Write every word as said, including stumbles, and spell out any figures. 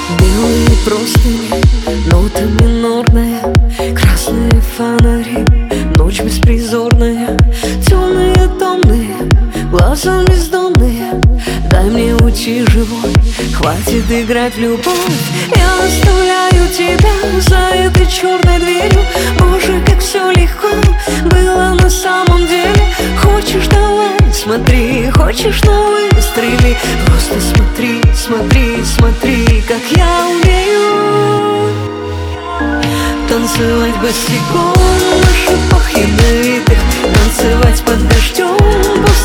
Белые простыни, нота минорная, красные фонари, ночь беспризорная. Темные, томные, глаза бездонные. Дай мне уйти живой, хватит играть в любовь. Я оставляю тебя за этой черной дверью. Боже, как все легко было на самом деле. Хочешь, давай, смотри, хочешь, но выстрели. Просто смотри, смотри, смотри, как я умею танцевать босиком на шипах ядовитых, танцевать под дождем.